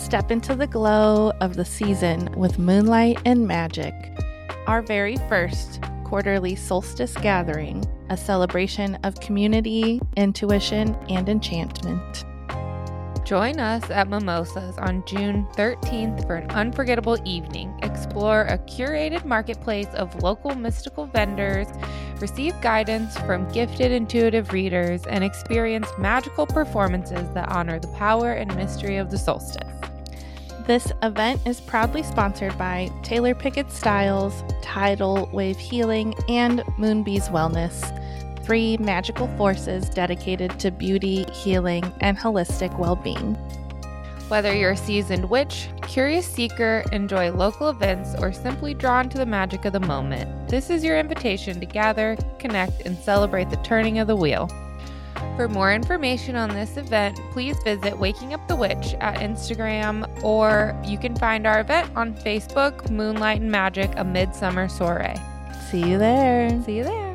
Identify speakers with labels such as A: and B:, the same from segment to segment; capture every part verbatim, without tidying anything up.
A: Step into the glow of the season with moonlight and magic. Our very first quarterly solstice gathering, a celebration of community, intuition, and enchantment.
B: Join us at Mimosas on June thirteenth for an unforgettable evening. Explore a curated marketplace of local mystical vendors, receive guidance from gifted intuitive readers, and experience magical performances that honor the power and mystery of the solstice.
A: This event is proudly sponsored by Taylor Pickett Styles, Tidal Wave Healing, and Moonbees Wellness, three magical forces dedicated to beauty, healing, and holistic well-being.
B: Whether you're a seasoned witch, curious seeker, enjoy local events, or simply drawn to the magic of the moment, this is your invitation to gather, connect, and celebrate the turning of the wheel. For more information on this event, please visit Waking Up the Witch at Instagram, or you can find our event on Facebook, Moonlight and Magic, A Midsummer Soiree.
A: See you there.
B: See you there.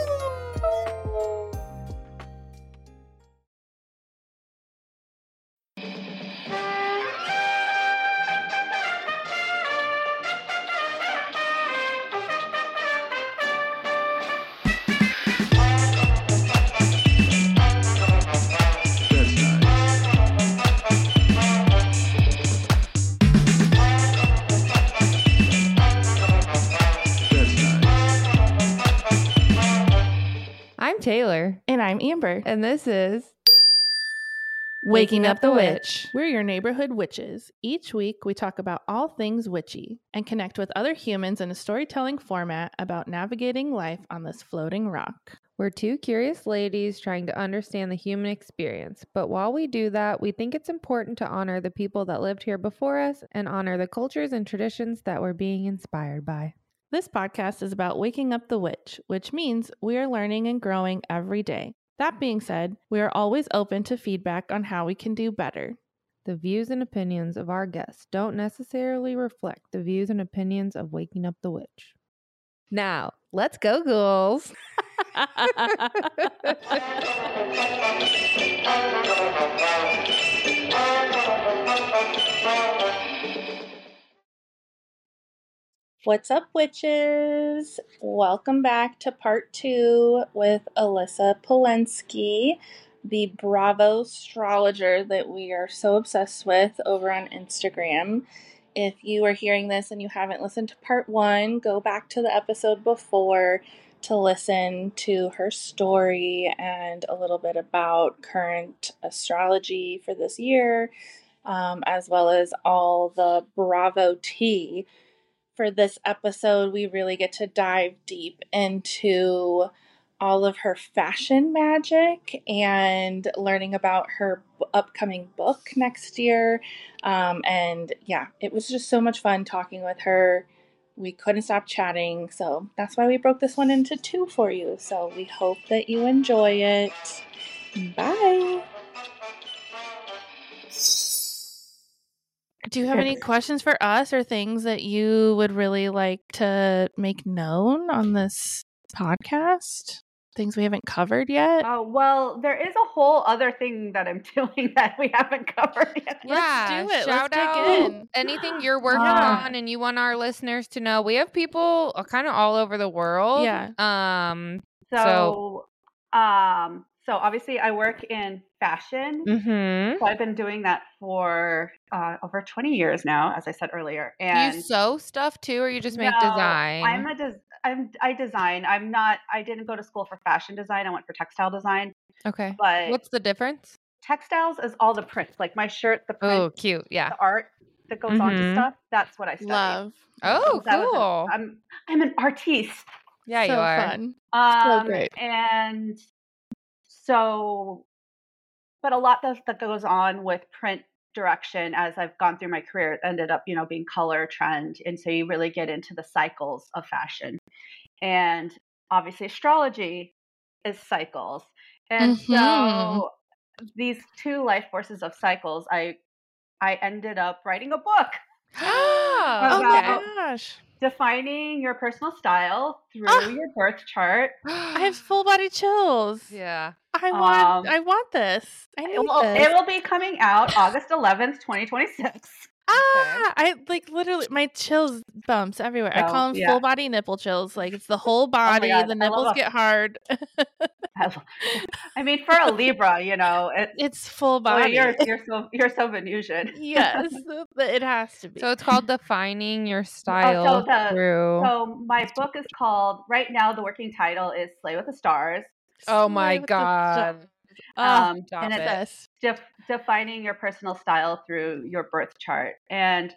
B: Taylor.
A: And I'm Amber.
B: And this is
A: Waking Up the Witch. We're your neighborhood witches. Each week we talk about all things witchy and connect with other humans in a storytelling format about navigating life on this floating rock.
B: We're two curious ladies trying to understand the human experience. But while we do that, we think it's important to honor the people that lived here before us and honor the cultures and traditions that we're being inspired by.
A: This podcast is about waking up the witch, which means we are learning and growing every day. That being said, we are always open to feedback on how we can do better.
B: The views and opinions of our guests don't necessarily reflect the views and opinions of Waking Up the Witch. Now, let's go, ghouls!
A: What's up, witches? Welcome back to part two with Alyssa Polensky, the Bravo astrologer that we are so obsessed with over on Instagram. If you are hearing this and you haven't listened to part one, go back to the episode before to listen to her story and a little bit about current astrology for this year, um, as well as all the Bravo tea. For this episode, we really get to dive deep into all of her fashion magic and learning about her b- upcoming book next year. Um, and yeah, it was just so much fun talking with her. We couldn't stop chatting, so that's why we broke this one into two for you. So we hope that you enjoy it. Bye! Do you have any questions for us or things that you would really like to make known on this podcast? Things we haven't covered yet?
C: Oh, well, there is a whole other thing that I'm doing that we haven't covered yet.
B: Yeah,
A: Let's do it.
B: Shout
A: Let's
B: out
A: dig in.
B: anything you're working
A: Yeah.
B: on and you want our listeners to know. We have people kind of all over the world.
A: Yeah.
B: Um.
C: So, um, so obviously I work in fashion.
B: Mm-hmm.
C: So I've been doing that for uh, over twenty years now, as I said earlier.
B: Do
C: And
B: you sew stuff too, or you just make
C: no,
B: design?
C: I'm a des- I'm I design. I'm not. I didn't go to school for fashion design. I went for textile design.
B: Okay.
C: But
B: What's the difference?
C: textiles is all the prints, like my shirt, the print,
B: Oh, cute. Yeah.
C: the art that goes onto
B: Mhm.
C: stuff. That's what I study.
A: Love.
B: Oh,
C: That was
B: cool.
C: it. I'm I'm an artiste.
B: Yeah,
A: so
B: you are.
A: fun.
C: Um,
A: great.
C: And so, but a lot that, that goes on with print direction as I've gone through my career it ended up, you know, being color, trend. And so you really get into the cycles of fashion. And obviously astrology is cycles. And
A: Mhm.
C: so these two life forces of cycles, I I ended up writing a book
B: Oh,
A: Oh
C: about
A: my gosh.
C: defining your personal style through
A: Ah.
C: your birth chart.
A: I have full body chills.
B: Yeah.
A: I want
C: Um,
A: I want this. I need
C: it will,
A: this.
C: it will be coming out August eleventh, twenty twenty-six.
A: Ah, I like literally my chills bumps everywhere. I
C: So,
A: call them
C: yeah.
A: full body nipple chills. Like it's the whole
C: Oh my
A: body.
C: God,
A: The
C: I love
A: nipples
C: a-
A: get hard.
C: I mean, for a Libra, you know, it's
A: It's full
C: well,
A: body.
C: you're you're so you're so Venusian.
A: Yes, it has to be.
B: So it's called Defining Your
C: Oh,
B: Style
C: so the
B: Through.
C: so my book is called, right now the working title is Slay with the Stars.
B: Oh
A: Slay
B: my
A: with the
B: God.
A: stars. Ah,
C: Um,
B: stop
C: and it's
B: it.
A: yes.
C: def- defining your personal style through your birth chart. And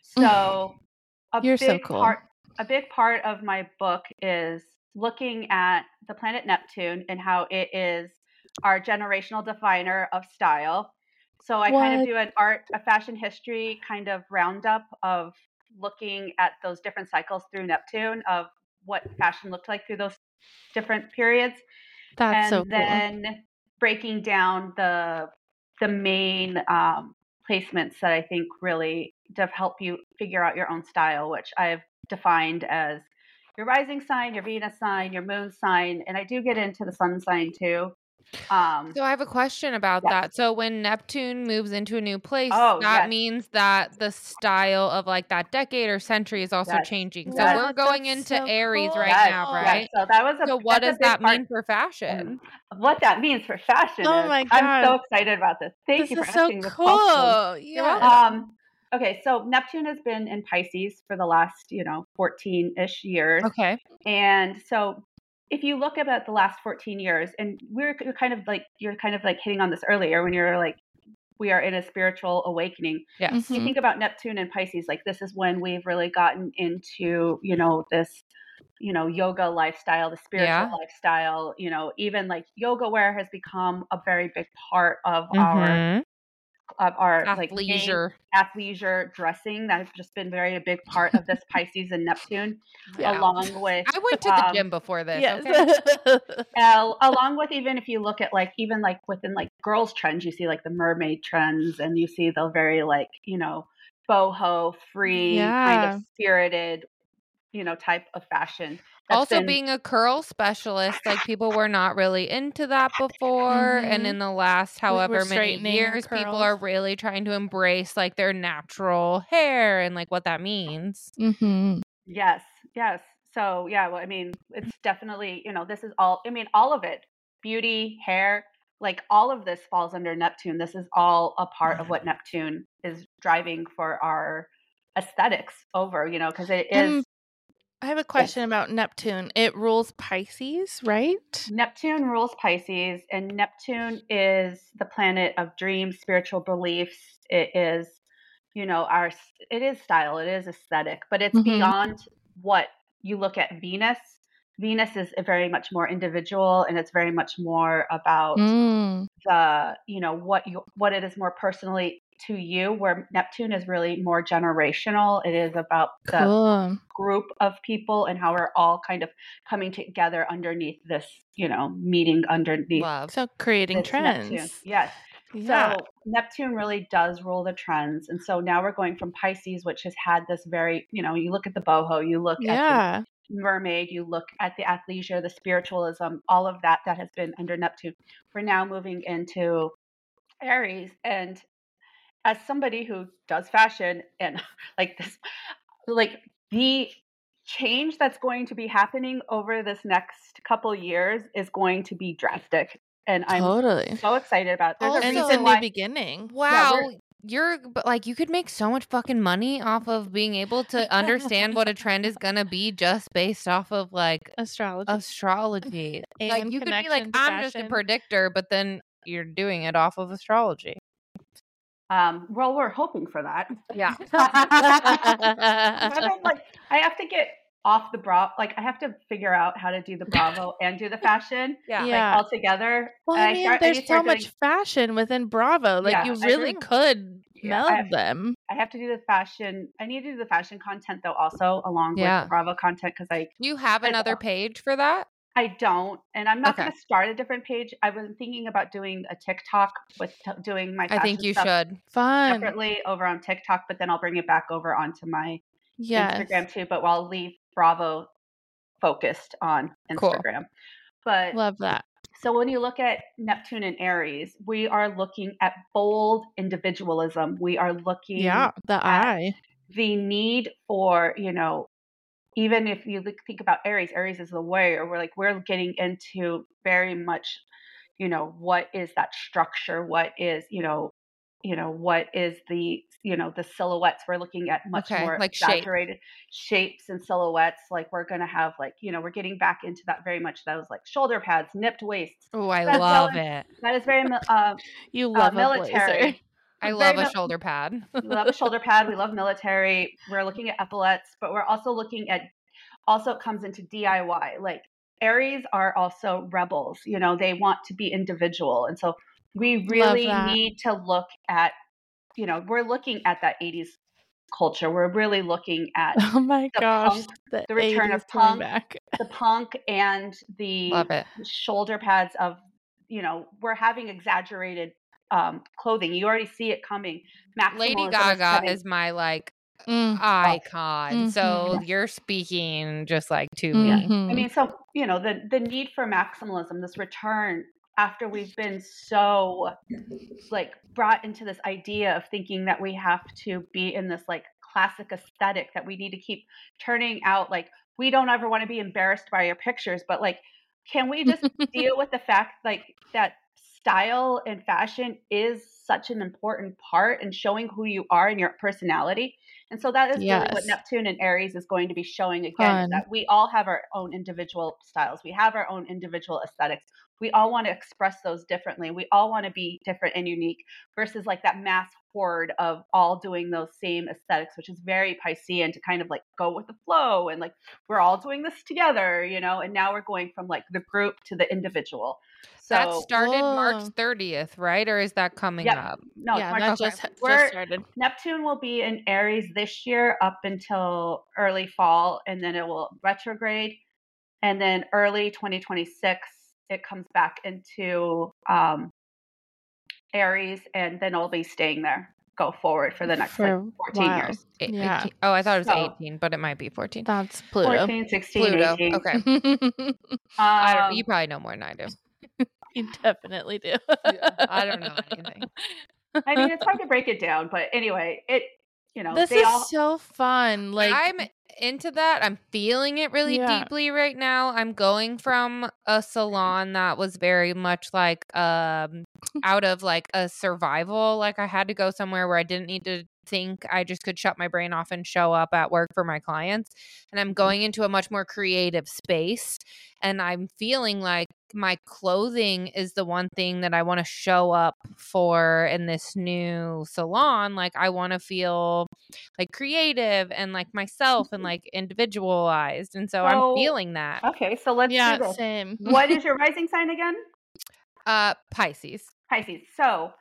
C: so a
A: You're
C: big
A: so cool.
C: part a big part of my book is looking at the planet Neptune and how it is our generational definer of style. So I kind of
A: What?
C: do an art, a fashion history kind of roundup of looking at those different cycles through Neptune of what fashion looked like through those different periods.
A: That's
C: and
A: so cool.
C: then breaking down the the main um, placements that I think really def- help you figure out your own style, which I've defined as your rising sign, your Venus sign, your moon sign, and I do get into the sun sign too. Um,
B: So I have a question about
C: Yes.
B: that. So when Neptune moves into a new place,
C: Oh,
B: that
C: yes.
B: means that the style of like that decade or century is also
C: Yes.
B: changing. So
C: Yes.
B: we're going
A: That's
B: into
A: so
B: Aries
A: cool.
B: right
C: yes,
B: now,
C: yes.
B: right?
C: So that was a
B: So what
C: that's
B: does
C: a big
B: that
C: part-
B: mean for fashion?
C: What that means for fashion
A: Oh
C: is,
A: my
C: I'm so
A: God.
C: excited about this. Thank
A: This
C: you for
A: is so
C: asking this question.
A: cool.
B: You're
A: Yeah.
B: welcome.
C: Um, okay, so Neptune has been in Pisces for the last, you know, fourteen-ish years.
B: Okay.
C: And so if you look about the last fourteen years, and we're you're kind of like, you're kind of like hitting on this earlier when you're like, we are in a spiritual awakening.
B: Yes.
C: You
A: Mhm.
C: think about Neptune and Pisces, like this is when we've really gotten into, you know, this, you know, yoga lifestyle, the spiritual
B: Yeah.
C: lifestyle, you know, even like yoga wear has become a very big part of our,
B: Mhm.
C: of our like main
B: Athleisure.
C: athleisure dressing. That's just been very a big part of this Pisces and Neptune,
A: Yeah.
C: along with
B: I went to the
C: um,
B: gym before this.
A: Yes.
B: Okay.
C: uh, along with even if you look at like even like within like girls trends, you see like the mermaid trends, and you see the very like, you know, boho free kind
A: Yeah.
C: of spirited, you know, type of fashion. That's
B: Also,
C: been,
B: being a curl specialist, like people were not really into that before. And
A: Mhm.
B: in the last however many
A: straightening your
B: years, people
A: curls.
B: are really trying to embrace like their natural hair and like what that means.
A: Mm-hmm.
C: yes, yes. So yeah, well, I mean, it's definitely, you know, this is all, I mean, all of it, beauty, hair, like all of this falls under Neptune. This is all a part of what Neptune is driving for our aesthetics over, you know, because it is.
A: Um, I have a question about Neptune. It rules Pisces, right?
C: Neptune rules Pisces, and Neptune is the planet of dreams, spiritual beliefs. It is, you know, our, it is style, it is aesthetic, but it's
A: Mhm.
C: beyond what you look at Venus. Venus is a very much more individual, and it's very much more about
A: Mm.
C: the, you know, what you, what it is more personally to you, where Neptune is really more generational. It is about the
A: Cool.
C: group of people and how we're all kind of coming together underneath this, you know, meeting underneath
B: Love.
A: So creating
C: this
A: trends.
C: Neptune. Yes.
A: Yeah.
C: So Neptune really does rule the trends. And so now we're going from Pisces, which has had this very, you know, you look at the boho, you look at
A: Yeah.
C: the mermaid, you look at the athleisure, the spiritualism, all of that that has been under Neptune. We're now moving into Aries. And as somebody who does fashion and like this, like the change that's going to be happening over this next couple years is going to be drastic. And I'm
A: Totally.
C: so excited about it. There's
B: Also-
C: a
A: And it's a
C: reason
A: new
C: why.
A: beginning.
B: Wow.
C: we're-
B: You're but like you could make so much fucking money off of being able to understand what a trend is gonna be just based off of like
A: Astrology.
B: astrology. Like
A: And
B: you could be like,
A: connection to
B: I'm just a
A: fashion.
B: predictor, but then you're doing it off of astrology.
C: Um, well, we're hoping for that.
B: Yeah.
C: I'm like, I have to get off the bra. Like, I have to figure out how to do the Bravo and do the fashion,
B: Yeah.
A: Yeah.
C: like all together.
A: Well,
C: And
A: I mean,
C: start-
A: there's
C: need to
A: so
C: start
A: much
C: doing-
A: fashion within Bravo. Like,
C: Yeah,
A: you
C: I
A: really
C: agree.
A: could
C: Yeah,
A: meld
C: I-
A: them.
C: I have to do the fashion. I need to do the fashion content though, also along
B: Yeah.
C: with the Bravo content, because I
B: Do you have
C: I-
B: another page for that?
C: I don't, and I'm not
B: Okay.
C: going to start a different page. I was thinking about doing a TikTok with t- doing my
B: I
C: fashion
B: think you
C: stuff
B: should.
A: Fun.
C: separately over on TikTok, but then I'll bring it back over onto my
A: Yes.
C: Instagram too. But I'll leave Bravo focused on
B: Cool.
C: Instagram. But
A: Love that.
C: So when you look at Neptune and Aries, we are looking at bold individualism. We are looking
D: Yeah, the
C: at
D: eye.
C: the need for, you know, even if you think about Aries, Aries is the warrior. We're like, we're getting into very much, you know, what is that structure? What is, you know, you know, what is the, you know, the silhouettes? We're looking at much
B: Okay,
C: more
B: like shape.
C: exaggerated shapes and silhouettes. Like we're going to have like, you know, we're getting back into that very much those like shoulder pads, nipped waists.
B: Oh, I
C: That's
B: love
C: very-
B: it.
C: That is very uh,
D: You
C: uh,
D: love a
C: military.
D: blazer.
B: I
C: Very
B: love a
C: mil-
B: shoulder pad.
C: We love a shoulder pad. We love military. We're looking at epaulets, but we're also looking at, also it comes into D I Y. Like Aries are also rebels, you know, they want to be individual. And so we really
D: that.
C: need to look at, you know, we're looking at that eighties culture. We're really looking at
D: Oh my
C: the
D: gosh,
C: punk,
D: the,
C: the return of
D: eighties coming
C: punk,
D: back.
C: the punk and the
B: Love it.
C: shoulder pads of, you know, we're having exaggerated um, clothing. You already see it coming.
B: Lady
C: Maximalism is
B: Gaga
C: coming.
B: is my like
D: Mm.
B: icon.
D: Mhm.
B: So you're speaking just like to
C: Yeah.
B: me.
D: Mhm.
C: I mean, so, you know, the, the need for maximalism, this return after we've been so like brought into this idea of thinking that we have to be in this like classic aesthetic, that we need to keep turning out like, we don't ever want to be embarrassed by your pictures, but like, can we just deal with the fact like that style and fashion is such an important part in showing who you are and your personality? And so that is really what
D: Yes.
C: Neptune and Aries is going to be showing again, is
D: Fun.
C: that we all have our own individual styles. We have our own individual aesthetics. We all want to express those differently. We all want to be different and unique versus like that mass horde of all doing those same aesthetics, which is very Piscean to kind of like go with the flow and like we're all doing this together, you know, and now we're going from like the group to the individual. So
B: That started March
D: Whoa.
B: thirtieth, right? Or is that coming
C: Yep.
B: up?
C: no,
D: yeah,
C: March-
D: that
B: okay.
D: just,
C: We're-
D: just started.
C: Neptune will be in Aries this year up until early fall, and then it will retrograde. And then early twenty twenty-six, it comes back into um, Aries, and then it'll be staying there, go forward for the next
D: For
C: like fourteen
D: wow.
C: years.
B: Eight-
D: Yeah.
B: eighteen Oh, I thought it was
C: So-
B: eighteen, but it might be fourteen.
D: That's Pluto.
C: fourteen, sixteen,
B: Pluto.
C: eighteen.
B: Okay.
C: Um,
B: I don't, you probably know more than I do.
D: You definitely do.
B: I don't know anything.
C: I mean, it's hard to break it down, but anyway, it, you know,
D: This
C: they
D: is
C: all,
D: so fun. Like
B: I'm into that. I'm feeling it really
D: Yeah.
B: deeply right now. I'm going from a salon that was very much like um out of like a survival. Like I had to go somewhere where I didn't need to think. I just could shut my brain off and show up at work for my clients. And I'm going into a much more creative space. And I'm feeling like my clothing is the one thing that I want to show up for in this new salon. Like I want to feel like creative and like myself and like individualized. And so, I'm
C: So-
B: feeling that.
C: okay, so let's
D: yeah,
C: do this.
D: same.
C: What is your rising sign again?
B: Uh Pisces.
C: Pisces. So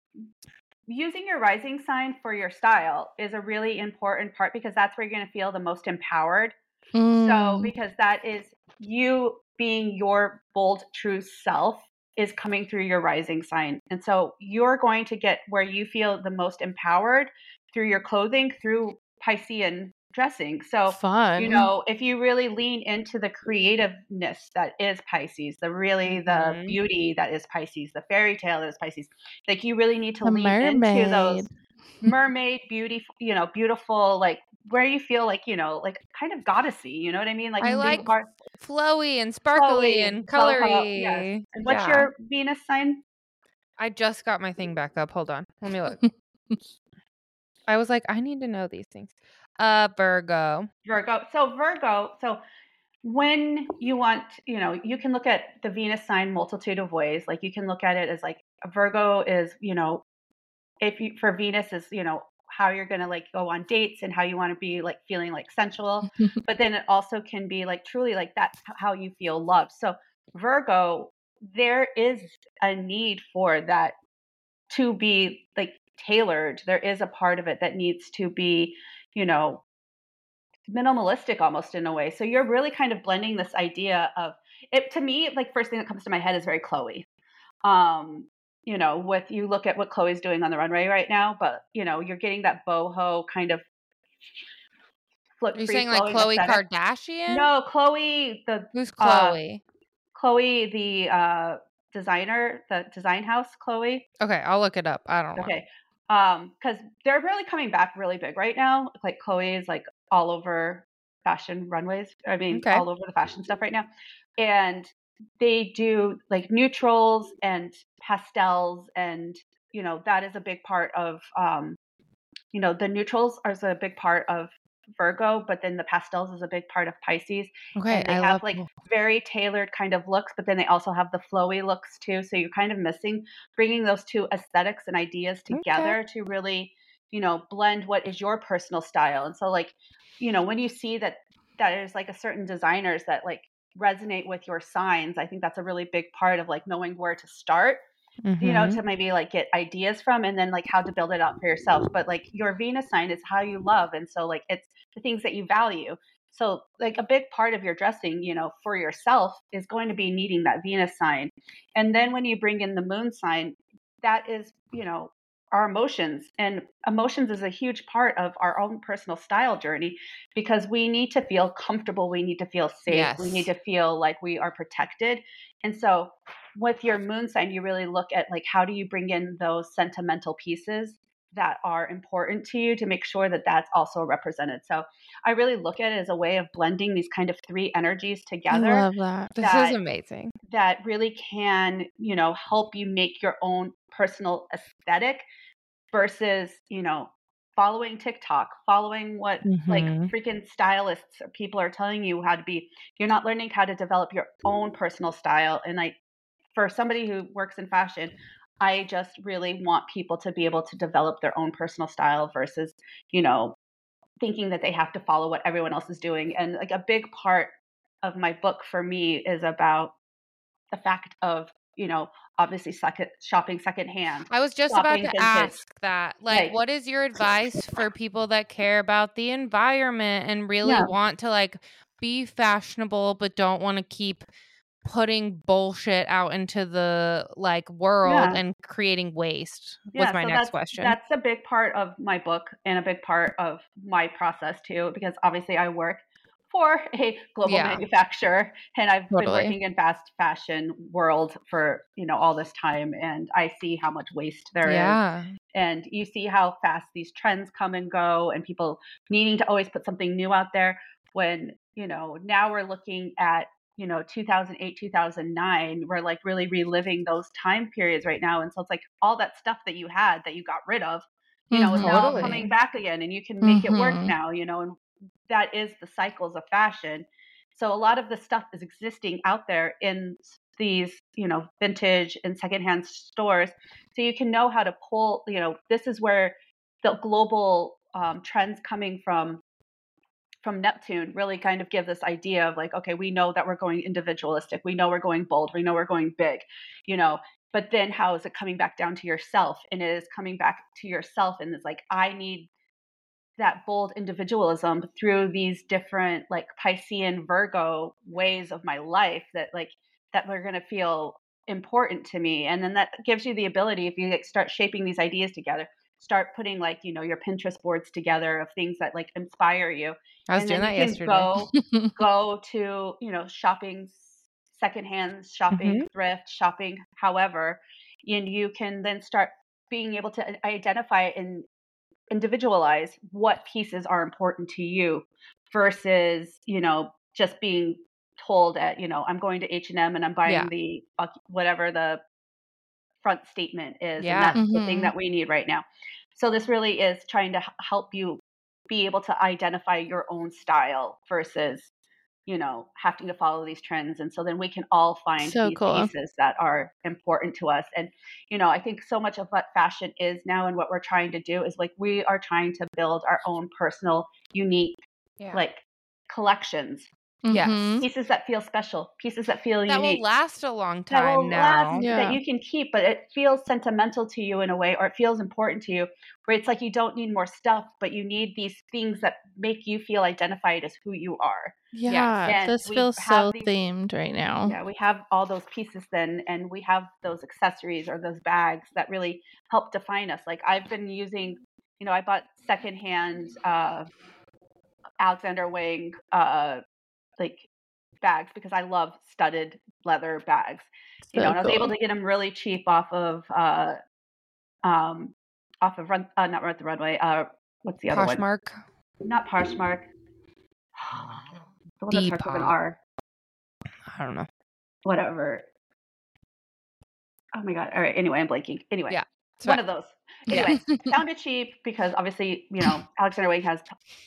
C: using your rising sign for your style is a really important part because that's where you're going to feel the most empowered. So
D: Mm.
C: because that is you being your bold, true self is coming through your rising sign. And so you're going to get where you feel the most empowered through your clothing, through Piscean dressing. So
D: Fun.
C: you know, if you really lean into the creativeness that is Pisces, the really the
B: Mhm.
C: beauty that is Pisces, the fairy tale that is Pisces, like you really need to
D: The
C: lean into those
D: mermaid.
C: mermaid beauty, you know, beautiful, like where you feel like, you know, like kind of goddessy, you know what I mean? Like
B: I
C: big
B: like
C: heart-
B: Flowy and sparkly
C: Flowy,
B: and
C: boho,
B: colory.
C: yes. And what's
B: Yeah.
C: your Venus sign?
B: I just got my thing back up. Hold on. Let me look. I was like, I need to know these things. Uh Virgo.
C: Virgo. So Virgo, so when you want, you know, you can look at the Venus sign multitude of ways. Like you can look at it as like a Virgo is, you know, if you for Venus is, you know, how you're going to like go on dates and how you want to be like feeling like sensual. But then it also can be like truly like that's how you feel loved. So Virgo, there is a need for that to be like tailored. There is a part of it that needs to be, you know, minimalistic almost in a way. So you're really kind of blending this idea of it. To me, like first thing that comes to my head is very Chloe. Um, you know, with you look at what Chloe's doing on the runway right now, but you know, you're getting that boho kind of flip.
B: Are you saying like Khloe Kardashian?
C: No, Chloe, the
B: Who's
C: uh,
B: Chloe?
C: Chloe, the uh, designer, the design house, Chloe.
B: Okay, I'll look it up. I don't know.
C: Okay. Um, because they're really coming back really big right now. Like Chloe is like all over fashion runways. I mean,
B: Okay.
C: all over the fashion stuff right now. And they do like neutrals and pastels, and you know, that is a big part of um, you know, the neutrals are a big part of Virgo, but then the pastels is a big part of Pisces.
B: Okay,
C: And they
B: I
C: have
B: love
C: like very tailored kind of looks, but then they also have the flowy looks too. So you're kind of missing bringing those two aesthetics and ideas together to really, you know, blend what is your personal style. And so like, you know, when you see that that there's like a certain designers that like resonate with your signs, I think that's a really big part of like knowing where to start, you know,
B: Mhm.
C: to maybe like get ideas from, and then like how to build it out for yourself. But like your Venus sign is how you love. And so like it's the things that you value. So like a big part of your dressing, you know, for yourself is going to be needing that Venus sign. And then when you bring in the moon sign, that is, you know, our emotions, and emotions is a huge part of our own personal style journey, because we need to feel comfortable. We need to feel safe. We need
B: Yes.
C: to feel like we are protected. And so with your moon sign, you really look at like, how do you bring in those sentimental pieces that are important to you to make sure that that's also represented. So I really look at it as a way of blending these kind of three energies
D: I
C: together
D: love that.
B: This
C: that
B: is amazing.
C: that really can, you know, help you make your own personal aesthetic versus, you know, following TikTok, following what like
B: Mhm.
C: freaking stylists or people are telling you how to be. You're not learning how to develop your own personal style. And I, for somebody who works in fashion, I just really want people to be able to develop their own personal style versus, you know, thinking that they have to follow what everyone else is doing. And like a big part of my book for me is about the fact of, you know, obviously second shopping secondhand,
B: I was just about
C: shopping
B: to
C: vintage.
B: ask that. Like,
C: Like,
B: what is your advice for people that care about the environment and really
C: yeah,
B: want to like be fashionable but don't want to keep putting bullshit out into the like world
C: yeah,
B: and creating waste? Was
C: yeah.
B: my
C: So
B: next
C: that's
B: question.
C: that's a big part of my book and a big part of my process too, because obviously I work for a global
B: Yeah,
C: manufacturer, and I've been
B: totally.
C: working in fast fashion world for, you know, all this time, and I see how much waste there is.
B: Yeah.
C: And you see how fast these trends come and go, and people needing to always put something new out there, when, you know, now we're looking at, you know, two thousand eight, two thousand nine, we're like really reliving those time periods right now. And so it's like all that stuff that you had that you got rid of, you know, is now
B: Totally.
C: coming back again, and you can make it work
D: Mhm.
C: now, you know, and that is the cycles of fashion. So a lot of the stuff is existing out there in these, you know, vintage and secondhand stores. So you can know how to pull, you know, this is where the global um, trends coming from from Neptune really kind of give this idea of like, okay, we know that we're going individualistic. We know we're going bold. We know we're going big, you know, but then how is it coming back down to yourself? And it is coming back to yourself. And it's like, I need that bold individualism through these different like Piscean Virgo ways of my life that like, that we're going to feel important to me. And then that gives you the ability, if you like start shaping these ideas together, start putting like, you know, your Pinterest boards together of things that like inspire you.
B: I was
C: And
B: doing
C: then you
B: that
C: can
B: yesterday.
C: go, go to, you know, shopping secondhand, shopping
B: Mhm.
C: thrift, shopping, however, and you can then start being able to identify and individualize what pieces are important to you versus, you know, just being told at, you know, I'm going to H and M and I'm
B: Yeah.
C: buying the uh, whatever the front statement is, and
B: Yeah.
C: that's the thing
D: Mhm.
C: that we need right now. So this really is trying to h- help you be able to identify your own style versus, you know, having to follow these trends. And so then we can all find
D: So
C: these
D: cool.
C: pieces that are important to us. And, you know, I think so much of what fashion is now and what we're trying to do is like we are trying to build our own personal, unique,
B: Yeah.
C: like collections,
B: Yes.
D: Mhm.
C: pieces that feel special, pieces that feel
B: That will
C: unique,
B: last a long
C: that
B: time
C: will last,
B: now.
C: that
D: Yeah.
C: you can keep, but it feels sentimental to you in a way, or it feels important to you, where it's like you don't need more stuff, but you need these things that make you feel identified as who you are.
D: Yeah.
C: And
D: This
C: we
D: feels
C: have
D: so
C: these,
D: themed right now.
C: yeah, we have all those pieces then, and we have those accessories or those bags that really help define us. Like I've been using, you know, I bought secondhand uh, Alexander Wang, uh, like bags because I love studded leather bags. You
B: So
C: know, and I was able
B: cool.
C: to get them really cheap off of uh um off of run uh, not Run the Runway. Uh, what's the other one?
B: Poshmark.
C: Not Poshmark. The one that starts with an
B: Depop.
C: R.
B: I don't know.
C: Whatever. Oh my god. All right. Anyway, I'm blanking. Anyway,
B: Yeah, it's
C: one
B: fine.
C: of those.
B: Yeah.
C: Anyway, found it cheap because obviously, you know, Alexander Wang has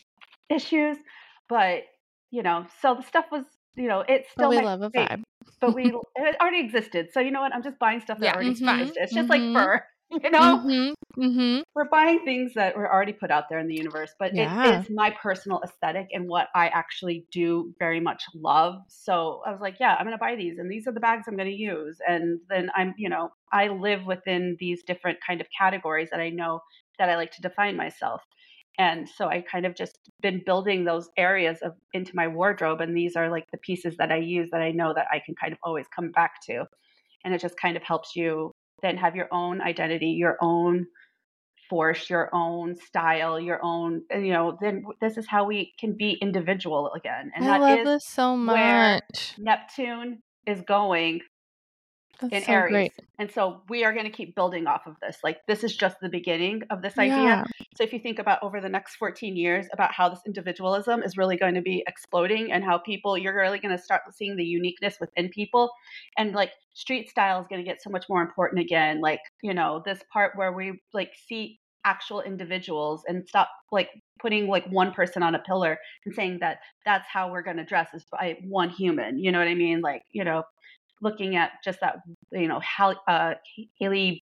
C: issues, but you know, so the stuff was, you know, it's
B: But
C: still
B: we
C: my
B: love a
C: fa-
B: vibe.
C: but we it already existed. So you know what? I'm just buying stuff that
B: Yeah,
C: already
B: it's fine.
C: existed. It's just like
B: Mhm.
C: fur, you know.
B: Mm-hmm. Mm-hmm.
C: We're buying things that were already put out there in the universe, but
B: Yeah.
C: it is my personal aesthetic and what I actually do very much love. So I was like, yeah, I'm going to buy these and these are the bags I'm going to use. And then I'm, you know, I live within these different kind of categories that I know that I like to define myself. And so I kind of just been building those areas of into my wardrobe. And these are like the pieces that I use that I know that I can kind of always come back to. And it just kind of helps you then have your own identity, your own force, your own style, your own, and you know, then this is how we can be individual again. And
B: I
C: that
B: love
C: is
B: this so
C: where
B: much.
C: Neptune is going
B: That's
C: in
B: so
C: Aries.
B: great.
C: And so we are going to keep building off of this. Like this is just the beginning of this idea.
B: Yeah.
C: So if you think about over the next fourteen years about how this individualism is really going to be exploding and how people, you're really going to start seeing the uniqueness within people. And like street style is going to get so much more important again. Like, you know, this part where we like see actual individuals and stop like putting like one person on a pillar and saying that that's how we're going to dress is by one human. You know what I mean? Like, you know, looking at just that, you know, Hal, uh, Haley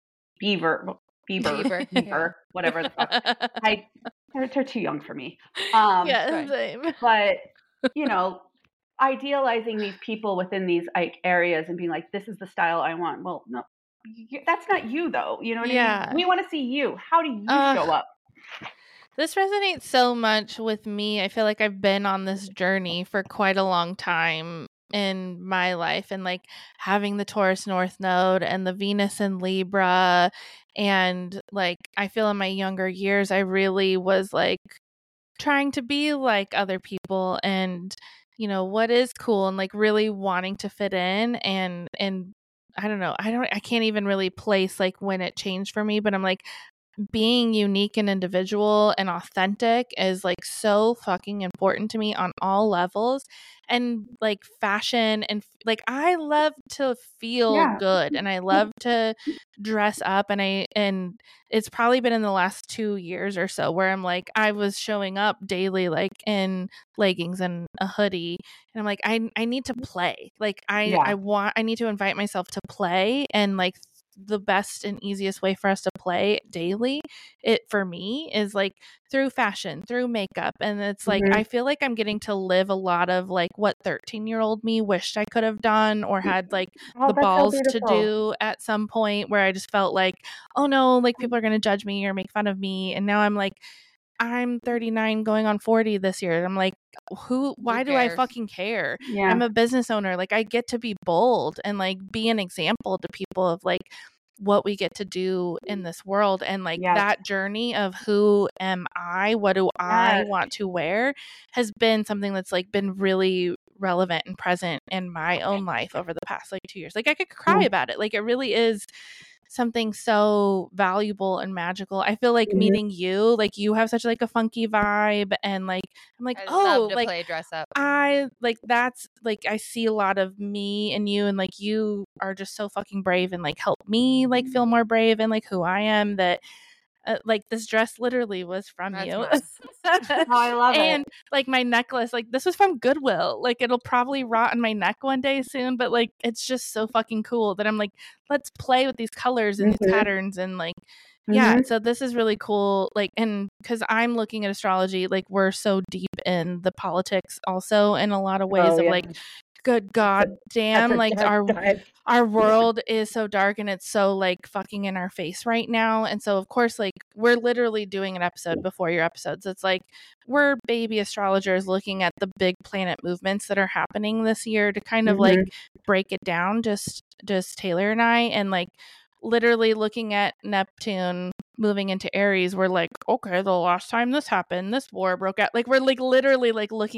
C: Beaver, Bieber,
B: Beaver,
C: Beaver,
B: yeah.
C: whatever the fuck. I, they're, they're too young for me. Um,
D: Yeah,
B: fine.
D: same.
C: but you know, idealizing these people within these like areas and being like, this is the style I want. Well, no, y- that's not you though. You know what I
B: Yeah.
C: mean? We want to see you. How do you
B: Uh,
C: show up?
B: This resonates so much with me. I feel like I've been on this journey for quite a long time in my life, and like having the Taurus North Node and the Venus in Libra. And like, I feel in my younger years, I really was like trying to be like other people and, you know, what is cool and like really wanting to fit in. And, and I don't know, I don't, I can't even really place like when it changed for me, but I'm like, being unique and individual and authentic is like so fucking important to me on all levels. And like fashion and like I love to feel
C: Yeah.
B: good and I love to dress up, and I and it's probably been in the last two years or so where I'm like I was showing up daily like in leggings and a hoodie, and I'm like I I need to play. Like I
C: Yeah.
B: I want I need to invite myself to play, and like the best and easiest way for us to play daily, it for me is like through fashion, through makeup. And it's like
C: Mhm.
B: I feel like I'm getting to live a lot of like what thirteen year old me wished I could have done or had like
C: Oh,
B: the
C: that's so
B: balls to
C: beautiful.
B: do at some point, where I just felt like, oh no, like people are going to judge me or make fun of me. And now I'm like, I'm thirty-nine going on forty this year. And I'm like, who, why do I
D: cares?
B: fucking care?
C: Yeah.
B: I'm a business owner. Like I get to be bold and like be an example to people of like what we get to do in this world. And like
C: Yes.
B: that journey of who am I, what do I
C: Yes.
B: want to wear, has been something that's like been really relevant and present in my own life over the past like two years. Like I could cry
C: Yeah.
B: about it. Like it really is something so valuable and magical. I feel like
C: Mhm.
B: meeting you, like you have such like a funky vibe, and like I'm like,
D: I
B: oh,
D: love to
B: like
D: play dress up.
B: I like that's like I see a lot of me and you, and like you are just so fucking brave and like help me like feel more brave and like who I am, that uh, like this dress literally was from
D: That's
B: you.
D: mine.
C: Oh, I love
B: And
C: it.
B: like my necklace, like this was from Goodwill. Like it'll probably rot in my neck one day soon, but like it's just so fucking cool that I'm like, let's play with these colors and
C: Mhm.
B: these patterns and like yeah,
C: Mhm.
B: so this is really cool. Like, and because I'm looking at astrology, like we're so deep in the politics also in a lot of ways
C: Oh,
B: of
C: yeah.
B: like, good god
C: That's
B: damn,
C: a
B: like
C: dark
B: our
C: dive.
B: our world is so dark and it's so like fucking in our face right now. And so of course, like we're literally doing an episode before your episodes. It's like we're baby astrologers looking at the big planet movements that are happening this year to kind of like
C: Mhm.
B: break it down, just just Taylor and I, and like literally looking at Neptune moving into Aries. We're like, okay, the last time this happened, this war broke out. Like we're like literally like looking at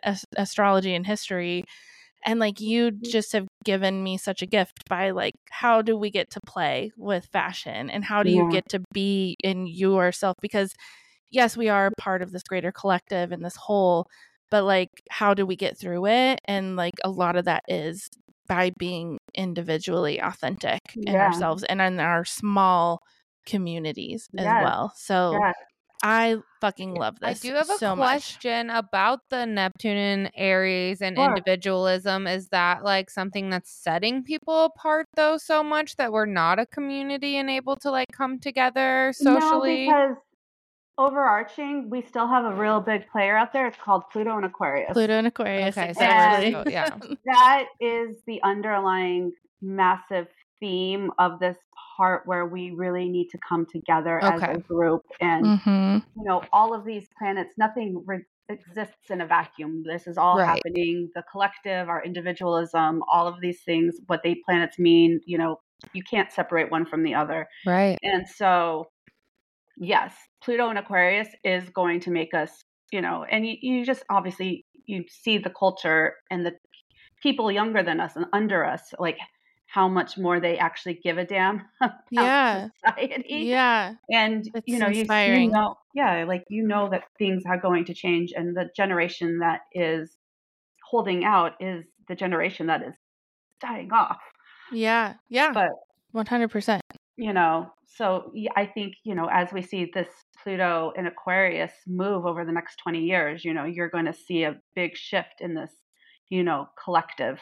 D: as- astrology and history. And like you just have given me such a gift by like, how do we get to play with fashion and how do you
C: Yeah.
D: get to be in yourself? Because yes, we are part of this greater collective and this whole, but like, how do we get through it? And like a lot of that is by being individually authentic in
C: Yeah.
D: ourselves and in our small communities as
C: Yes.
D: well. So
C: Yes.
D: I fucking love
B: I
D: this
B: do have a
D: so much.
B: question about the Neptune and Aries and
C: Sure.
B: individualism. Is that like something that's setting people apart though so much that we're not a community and able to like come together socially?
C: No, because overarching, we still have a real big player out there. It's called Pluto and Aquarius.
D: Pluto and Aquarius,
B: Okay, so
D: exactly.
B: we're- so, yeah.
C: That is the underlying massive theme of this part where we really need to come together
B: Okay.
C: as a group. And,
D: Mm-hmm.
C: you know, all of these planets, nothing re- exists in a vacuum. This is all
B: Right.
C: happening. The collective, our individualism, all of these things, what they planets mean, you know, you can't separate one from the other.
B: Right.
C: And so, yes, Pluto and Aquarius is going to make us, you know, and you, you just obviously you see the culture and the people younger than us and under us, like how much more they actually give a damn about
D: Yeah.
C: society.
D: Yeah.
C: And
D: It's
C: you know, you, you
D: inspiring.
C: know, yeah, like you know that things are going to change, and the generation that is holding out is the generation that is dying off.
D: Yeah. Yeah.
C: But
D: one hundred percent.
C: you know, so yeah, I think, you know, as we see this Pluto in Aquarius move over the next twenty years, you know, you're going to see a big shift in this, you know, collective.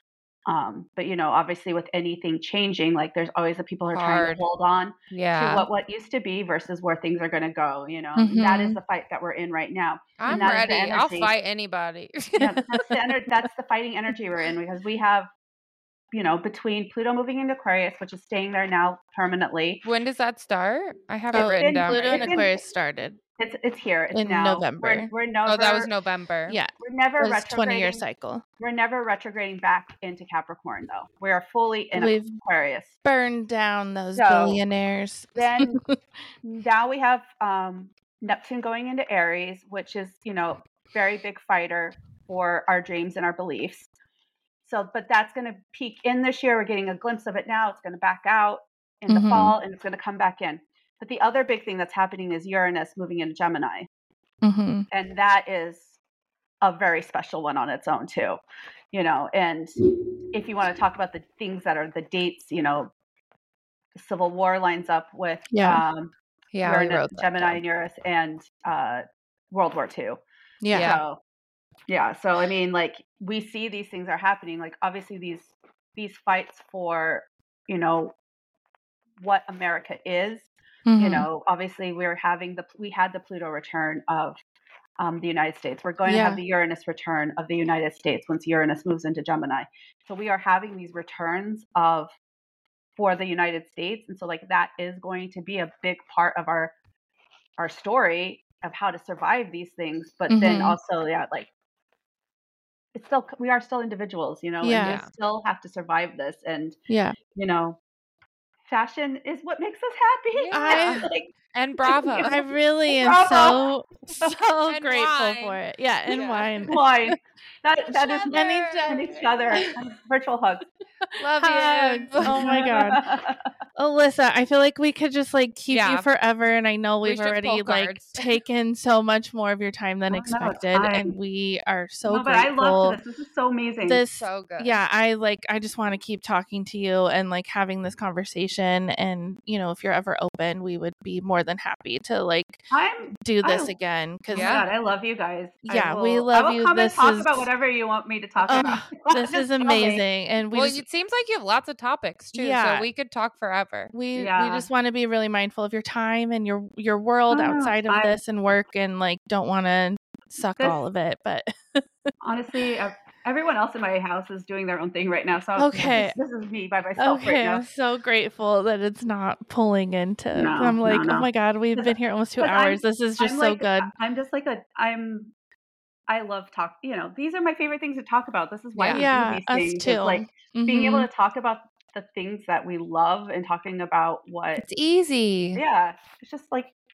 C: Um, but, you know, obviously with anything changing, like there's always the people who are trying
B: Hard.
C: to hold on
B: Yeah.
C: to what, what used to be versus where things are going to go, you know, and that is
D: Mhm.
C: the fight that we're in right now.
B: I'm
C: And that is the
B: ready. I'll
C: energy.
B: fight anybody.
C: Yeah, that's the ener- that's the fighting energy we're in, because we have, you know, between Pluto moving into Aquarius, which is staying there now permanently.
B: When does that start? I have it
C: It's
B: written
C: been-
B: down.
D: Pluto
B: right
D: and
C: it's
B: here.
C: been-
D: Aquarius started.
C: It's it's here. It's
D: In
C: now.
D: November.
C: We're, we're never.
B: Oh, that was November.
D: Yeah.
C: We're never
D: It was twenty-year
C: retrograding.
D: cycle.
C: We're never retrograding back into Capricorn, though. We are fully in
D: We've
C: Aquarius.
D: burned down those
C: So,
D: billionaires.
C: Then now we have um, Neptune going into Aries, which is, you know, very big fighter for our dreams and our beliefs. So, but that's going to peak in this year. We're getting a glimpse of it now. It's going to back out in the
D: Mhm.
C: fall, and it's going to come back in. But the other big thing that's happening is Uranus moving into Gemini.
D: Mm-hmm.
C: And that is a very special one on its own too, you know. And if you want to talk about the things that are the dates, you know, the Civil War lines up with
D: Yeah.
C: um,
B: Yeah, we
C: Uranus,
B: wrote that
C: Gemini
B: down.
C: and Uranus, and uh, World War Two.
D: Yeah.
B: Yeah.
C: So, yeah. So I mean, like we see these things are happening. Like obviously these these fights for, you know, what America is.
D: Mhm.
C: You know, obviously we're having the we had the Pluto return of um, the United States. We're going to
D: Yeah.
C: have the Uranus return of the United States once Uranus moves into Gemini. So we are having these returns of for the United States, and so like that is going to be a big part of our our story of how to survive these things. But then
D: Mhm.
C: also, yeah, like it's still we are still individuals, you know, and
D: Yeah.
C: we still have to survive this. And
D: Yeah.
C: you know, fashion is what makes us happy.
D: I-
C: like,
B: And Bravo.
D: I really am
C: Bravo.
D: so so
B: And
D: grateful
B: wine.
D: for it. Yeah, and
B: Yeah.
D: wine.
C: wine. That that is
B: Each
D: And
B: other.
D: each
C: and each other. And virtual hugs.
B: Love
D: Hugs.
B: you.
D: Oh my God. Alyssa, I feel like we could just like keep
B: Yeah.
D: you forever, and I know
B: We
D: we've
B: should
D: already
B: pull
D: like
B: cards.
D: taken so much more of your time than
C: Oh, no, it's
D: expected,
C: fine.
D: and we are so
C: no, but I
D: grateful.
C: love this. This is so amazing.
D: This,
B: So good.
D: yeah, I like. I just want to keep talking to you and like having this conversation, and you know, if you're ever open, we would be more than happy to like
C: I'm.
D: do this
C: I-
D: again. Because
C: Oh my
B: Yeah.
C: God, I love you guys. I
D: Yeah,
C: will-
D: we love
C: I will
D: you.
C: come
D: This
C: and talk
D: is-
C: about whatever you want me to talk
D: Oh,
C: about.
D: this
C: Just
D: is
C: tell me.
D: amazing, and we
B: Well,
D: just,
B: it seems like you have lots of topics too,
D: Yeah.
B: so we could talk forever.
D: we we
C: Yeah.
D: just want to be really mindful of your time and your your world
C: Oh, no,
D: outside of
C: I-
D: this and work, and like don't want to suck
C: This-
D: all of it. But
C: Honestly, ev- everyone else in my house is doing their own thing right now. So I'm-
D: Okay.
C: this, this is me by myself right
D: okay,
C: now.
D: I'm so grateful that it's not pulling into.
C: No,
D: I'm
C: no,
D: like,
C: no.
D: oh my God, we've
C: Because-
D: been here almost two
C: because I'm-
D: hours. This is just
C: I'm
D: so
C: like,
D: good.
C: I'm just like a I'm. I love talk. You know, these are my favorite things to talk about. This is why
B: Yeah.
C: we
D: Yeah,
C: do these
D: us
C: things.
D: too.
C: It's like being
D: Mhm.
C: able to talk about the things that we love and talking about what.
B: It's easy.
C: Yeah, it's just like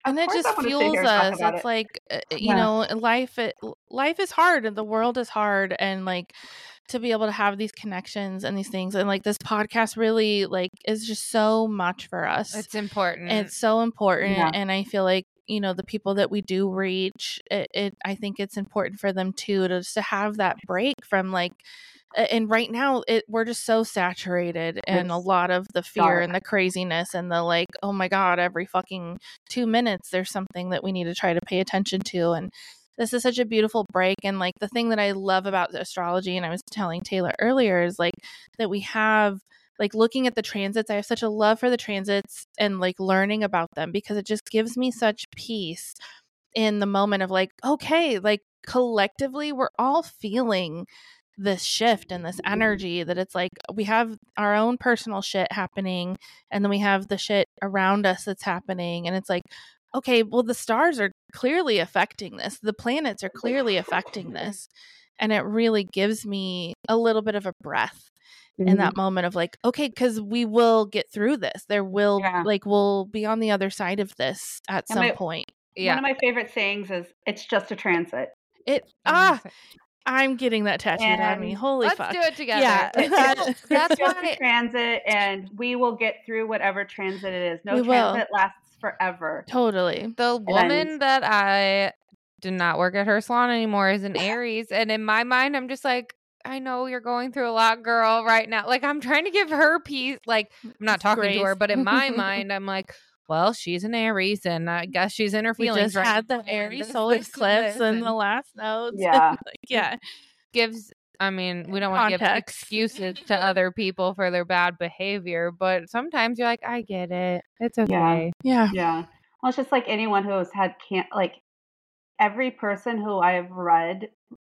D: And it
C: course I
D: just
C: want to sit here
D: fuels
C: and talk
D: us.
C: about
D: It's
C: it.
D: like, uh, you
C: Yeah.
D: know, life it, life is hard and the world is hard, and like to be able to have these connections and these things, and like this podcast really like is just so much for us.
B: It's important.
D: It's so important.
C: Yeah.
D: And I feel like, you know, the people that we do reach, it, it I think it's important for them too to just to have that break from like, a- and right now it we're just so saturated in a
C: It's
D: lot of the fear
C: dark.
D: and the craziness and the like, oh my God, every fucking two minutes there's something that we need to try to pay attention to. And this is such a beautiful break. And like the thing that I love about astrology, and I was telling Taylor earlier, is like that we have like looking at the transits. I have such a love for the transits and like learning about them, because it just gives me such peace in the moment of like, okay, like collectively we're all feeling this shift and this energy, that it's like we have our own personal shit happening, and then we have the shit around us that's happening, and it's like, okay, well, the stars are clearly affecting this, the planets are clearly affecting this, and it really gives me a little bit of a breath in
C: Mhm.
D: that moment of like, okay, because we will get through this, there will
C: Yeah.
D: like we'll be on the other side of this at
C: And
D: some
C: my-
D: point.
C: One
B: Yeah.
C: of my favorite sayings is, "It's just a transit."
D: It ah I'm getting that tattooed on me.
C: And
D: Holy
B: Let's
D: fuck.
B: do it together.
D: Yeah.
C: It's
D: that-
C: just,
B: That's
C: it's just
B: why-
C: a transit, and we will get through whatever transit it is. No
D: We will.
C: transit lasts forever.
D: totally.
B: The woman that I did not work at her salon anymore is an Aries. And in my mind, I'm just like, I know you're going through a lot, girl, right now. Like, I'm trying to give her peace. Like, I'm not talking
D: Grace.
B: to her, but in my mind, I'm like, well, she's an Aries, and I guess she's in her
D: We
B: feelings
D: just
B: right
D: had
B: now,
D: the
B: and
D: Aries
B: this,
D: solar
B: this,
D: eclipse
B: this,
D: and
B: and
D: the last notes.
C: Yeah.
D: Like, yeah.
B: gives, I mean, we don't want to give
D: Context.
B: excuses to other people for their bad behavior, but sometimes you're like, I get it. It's
C: Yeah.
B: okay.
D: Yeah.
C: Yeah. Well, it's just like anyone who has had can like every person who I've read,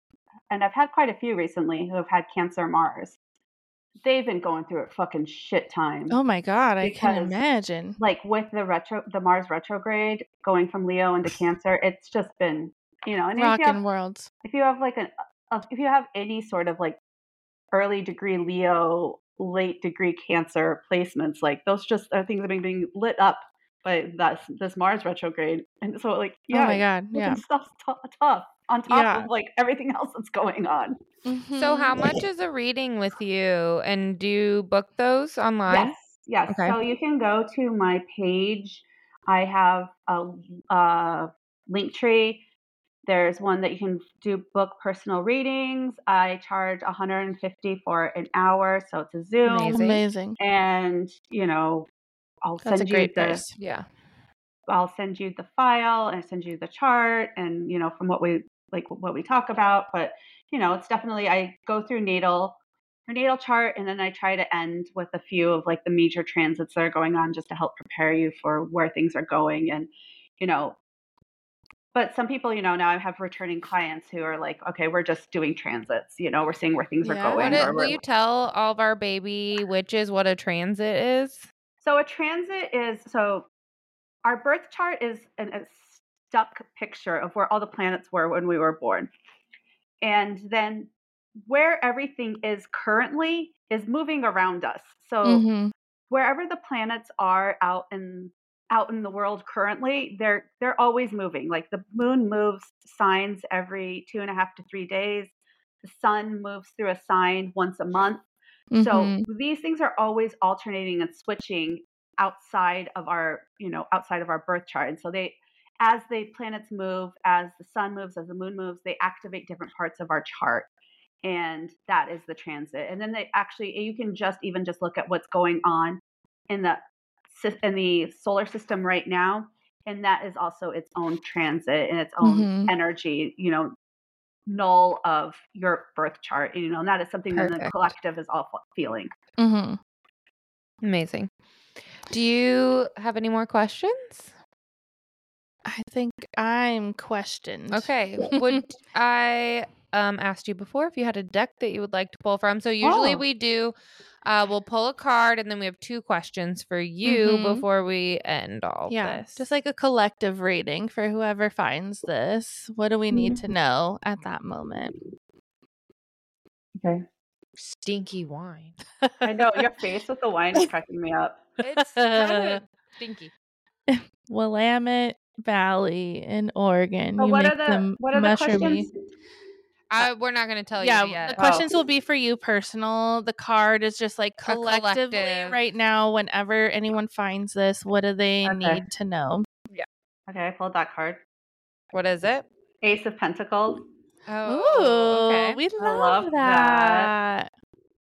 C: and I've had quite a few recently who have had Cancer Mars. They've been going through a fucking shit time.
D: Oh my God, I can
C: Because,
D: imagine.
C: Like with the retro, the Mars retrograde going from Leo into Cancer, it's just been, you know, and if you
D: Rockin'
C: have,
D: worlds.
C: if you have like a, a, if you have any sort of like early degree Leo, late degree Cancer placements, like those just are things that are being lit up by this this Mars retrograde, and so like yeah,
D: Oh my God. Yeah.
C: fucking stuff's t- tough on top
D: Yeah.
C: of like everything else that's going on.
B: So how
D: Mhm.
B: much is a reading with you, and do you book those online?
C: Yes, yes.
B: Okay.
C: So you can go to my page. I have a uh, link tree. There's one that you can do book personal readings. I charge one hundred fifty dollars for an hour, so it's a Zoom.
B: Amazing.
D: Amazing.
C: And you know, I'll
D: That's a
C: send you
D: great
C: the
D: price.
B: Yeah.
C: I'll send you the file and send you the chart, and you know, from what we like what we talk about. But you know, it's definitely I go through natal your natal chart, and then I try to end with a few of like the major transits that are going on, just to help prepare you for where things are going. And you know, but some people, you know, now I have returning clients who are like, okay, we're just doing transits. You know, we're seeing where things
D: Yeah.
C: are going.
B: What
C: or
B: it, will
C: we're-
B: you tell all of our baby witches what a transit is?
C: So a transit is so our birth chart is an, a stuck picture of where all the planets were when we were born. And then where everything is currently is moving around us. So
D: Mhm.
C: wherever the planets are out in out in the world currently, they're they're always moving. Like the moon moves signs every two and a half to three days. The sun moves through a sign once a month. So
D: Mhm.
C: these things are always alternating and switching outside of our, you know, outside of our birth chart. And so they, as the planets move, as the sun moves, as the moon moves, they activate different parts of our chart. And that is the transit. And then they actually, you can just even just look at what's going on in the in the solar system right now. And that is also its own transit and its own
D: Mhm.
C: energy, you know, null of your birth chart. You know, and that is something that the
B: Perfect.
C: collective is all feeling.
D: Mhm.
B: Amazing. Do you have any more questions?
D: I think I'm questioned.
B: Okay. Would I um asked you before if you had a deck that you would like to pull from? So usually
C: Oh.
B: we do uh we'll pull a card, and then we have two questions for you
D: Mhm.
B: before we end all
D: Yeah.
B: this.
D: Just like a collective reading for whoever finds this. What do we need
C: Mm-hmm.
D: to know at that moment?
C: Okay.
B: stinky wine.
C: I know your face with the wine is cracking me up.
B: It's kind of stinky.
D: Willamette Valley in Oregon.
C: So
D: you
C: what
D: make
C: are the
D: them
C: what are the
D: mushroomy.
C: questions?
B: I, we're not going to tell
D: yeah,
B: you yet.
D: the questions will be for you personal. The card is just like
B: A
D: collectively
B: collective.
D: right now. Whenever anyone finds this, what do they
C: Okay.
D: need to know?
C: Okay, I pulled that card.
B: What is it?
C: Ace of Pentacles.
B: Oh,
D: Ooh,
B: okay.
D: we
C: I
D: love,
C: love
D: that.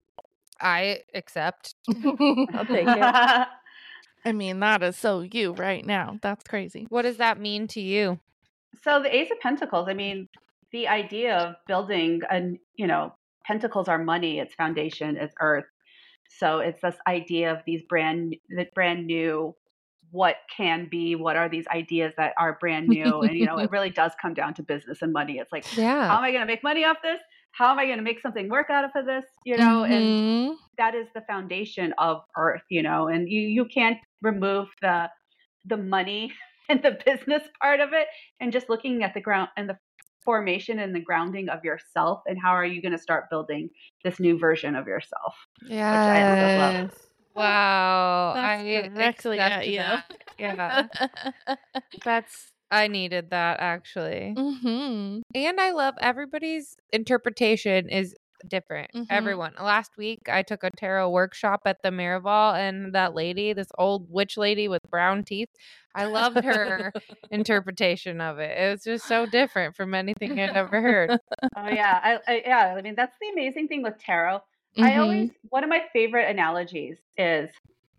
B: I accept.
D: I'll take it. I mean, that is so you right now. That's crazy.
B: What does that mean to you?
C: So the Ace of Pentacles, I mean, the idea of building a, you know, pentacles are money, it's foundation, it's earth. So it's this idea of these brand, the brand new, what can be, what are these ideas that are brand new? And, you know, it really does come down to business and money. It's like,
B: Yeah.
C: how am I going to make money off this? How am I going to make something work out of this? You know, and
D: Mhm.
C: that is the foundation of earth, you know, and you, you can't remove the, the money and the business part of it, and just looking at the ground and the formation and the grounding of yourself, and how are you going to start building this new version of yourself,
B: Yeah.
C: which I also love.
B: Wow.
D: That's
B: I
D: directly at
B: accept
D: you.
B: that. Yeah. That's, I needed that actually.
D: mm-hmm.
B: And I love everybody's interpretation is different.
D: Mhm.
B: Everyone. Last week I took a tarot workshop at the Miraval, and that lady, this old witch lady with brown teeth, I loved her interpretation of it. It was just so different from anything I'd ever heard.
C: Oh yeah, I, I yeah. I mean, that's the amazing thing with tarot. I
D: Mhm.
C: always one of my favorite analogies is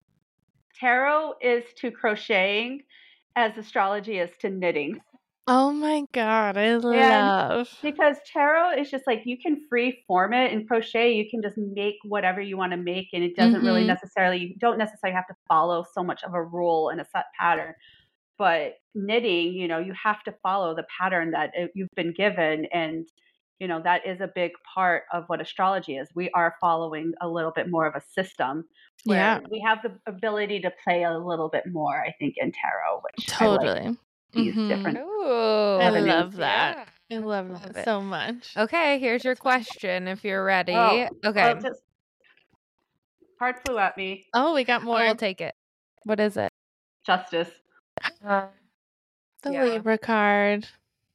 C: tarot is to crocheting as astrology is to knitting.
D: Oh my god, I
C: And
D: love.
C: because tarot is just like you can free form it, and crochet you can just make whatever you want to make, and it doesn't really
D: Mhm.
C: necessarily, you don't necessarily have to follow so much of a rule and a set pattern. But knitting, you know, you have to follow the pattern that it, you've been given, and you know that is a big part of what astrology is. We are following a little bit more of a system where
D: Yeah,
C: we have the ability to play a little bit more, I think, in tarot, which I like
D: totally.
C: these
D: Mhm.
C: different
B: Ooh.
D: I
C: avenues.
D: love that.
B: Yeah.
D: I love
B: Love
D: that
B: it.
D: so much.
B: Okay, here's your question if you're ready.
C: Oh,
B: Okay.
C: well, just card flew at me.
D: Oh, we got
B: Oh,
D: more.
B: we'll take it. What is it?
C: Justice.
B: Uh,
D: the
B: yeah.
D: Libra card.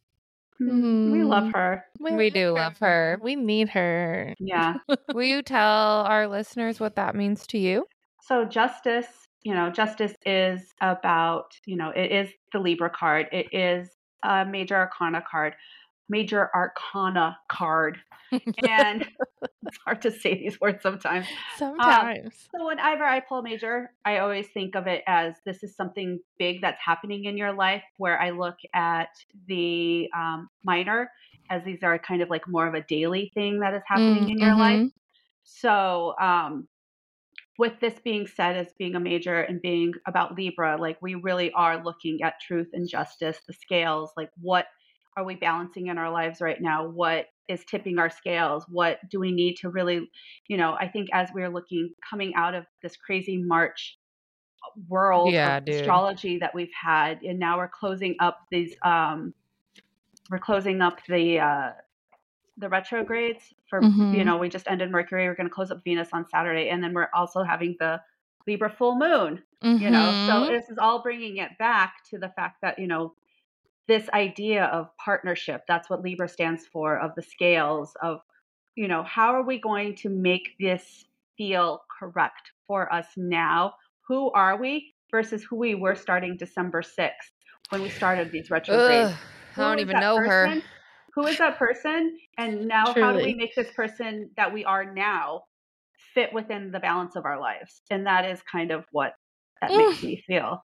C: Mm, we love
D: Mm.
C: her.
B: We do love her.
D: We need her.
C: Yeah.
B: Will you tell our listeners what that means to you?
C: So justice, you know, justice is about, you know, it is the Libra card. It is a major arcana card, major arcana card. And it's hard to say these words sometimes. Um,
D: Sometimes.
C: so whenever I pull major, I always think of it as this is something big that's happening in your life, where I look at the um, minor as these are kind of like more of a daily thing that is happening
D: Mm,
C: in your life.
D: mhm.
C: So um, with this being said, as being a major and being about Libra, like we really are looking at truth and justice, the scales, like what are we balancing in our lives right now? What is tipping our scales? What do we need to really, you know, I think as we're looking, coming out of this crazy March world
B: Yeah,
C: of
B: dude.
C: astrology that we've had, and now we're closing up these, um, we're closing up the, uh, the retrogrades for,
D: Mhm.
C: you know, we just ended Mercury. We're going to close up Venus on Saturday. And then we're also having the Libra full moon, you know, so
D: Mhm.
C: this is all bringing it back to the fact that, you know, this idea of partnership, that's what Libra stands for, of the scales of, you know, how are we going to make this feel correct for us now? Who are we versus who we were starting December sixth when we started these retrogrades?
B: Ugh, I
C: Who
B: don't
C: is
B: even
C: that
B: know her.
C: person? Who is that person? And now how do we
D: Truly.
C: make this person that we are now fit within the balance of our lives? And that is kind of what that makes
D: Mm.
C: me feel.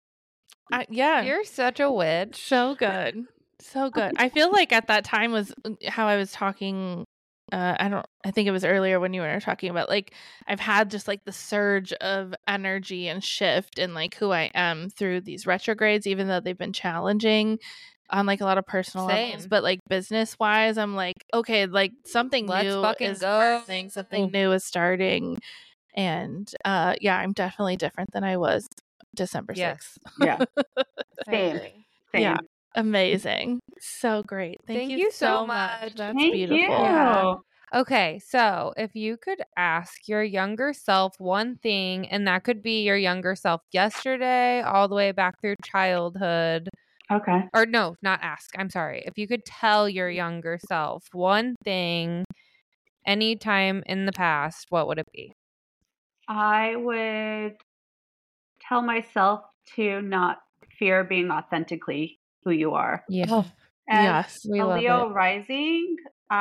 D: I, yeah.
B: You're such a witch.
D: So good. So good. I feel like at that time was how I was talking. Uh, I don't, I think it was earlier when you were talking about like, I've had just like the surge of energy and shift in like who I am through these retrogrades, even though they've been challenging on like a lot of personal levels,
B: Same.
D: but like business wise, I'm like, okay, like something
B: Let's
D: new
B: fucking
D: is
B: go.
D: starting, something new is starting. And uh, yeah, I'm definitely different than I was December
B: Yes.
D: sixth.
C: Yeah.
B: I
C: Same.
B: agree.
C: Same.
D: Yeah. Amazing. So great. Thank,
B: Thank
D: you,
B: you so
D: so much.
B: much.
D: That's
C: Thank
D: beautiful.
C: you.
B: Yeah. Okay, so if you could ask your younger self one thing, and that could be your younger self yesterday, all the way back through childhood,
C: Okay.
B: Or no, not ask. I'm sorry. If you could tell your younger self one thing anytime in the past, what would it be?
C: I would tell myself to not fear being authentically who you are.
B: Yeah.
D: Oh,
C: As
D: yes.
B: We
C: a
B: love
C: Leo
B: it.
C: rising,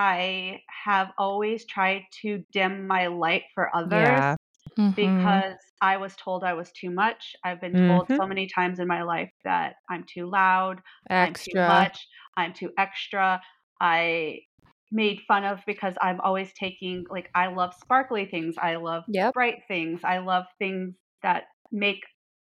C: I have always tried to dim my light for others
B: Yeah.
D: Mhm.
C: because I was told I was too much. I've been told
B: Mhm.
C: so many times in my life that I'm too loud, I'm too
B: Extra.
C: much, I'm too extra. I made fun of because I'm always taking, like, I love sparkly things, I love
B: Yep.
C: bright things, I love things that make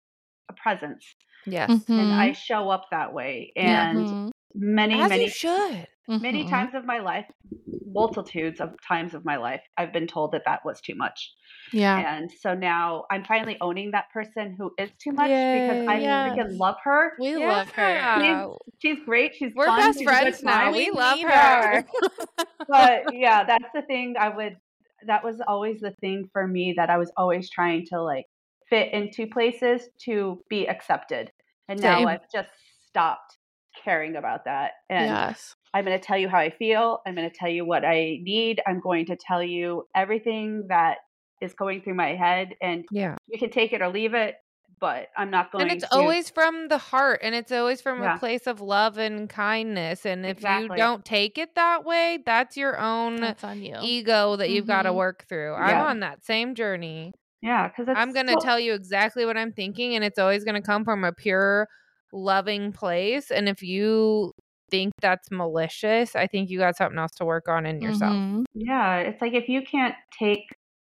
C: a presence.
B: Yes.
C: And I
D: Mhm.
C: show up that way.
B: Yeah.
C: And
D: Mhm.
C: many,
B: As you
C: many,
B: should.
C: many
D: Mhm.
C: times of my life, multitudes of times of my life, I've been told that that was too much.
D: Yeah.
C: And so now I'm finally owning that person who is too much because I
B: Yay.
D: Yes.
C: freaking love her.
D: We
B: Yeah.
D: love her.
C: She's, she's great. She's
B: We're
C: fun.
B: best
C: She's a good
B: friends now.
C: time.
B: We
D: We
B: love
D: need
B: her.
C: But yeah, that's the thing I would, that was always the thing for me that I was always trying to like fit into places to be accepted. And now
D: Same.
C: I've just stopped caring about that. And
D: Yes.
C: I'm going to tell you how I feel. I'm going to tell you what I need. I'm going to tell you everything that is going through my head. And
B: Yeah.
C: you can take it or leave it, but I'm not going
B: And it's
C: to.
B: always from the heart, and it's always from
C: Yeah.
B: a place of love and kindness. And if you
C: Exactly.
B: don't take it that way, that's your own
D: That's on you.
B: ego that you've got to
D: Mhm.
B: work through. I'm
C: Yeah.
B: on that same journey.
C: Yeah. Because it's
B: I'm going to
C: so-
B: tell you exactly what I'm thinking, and it's always going to come from a pure, loving place. And if you think that's malicious, I think you got something else to work on in yourself.
D: Mhm.
C: Yeah, it's like if you can't take,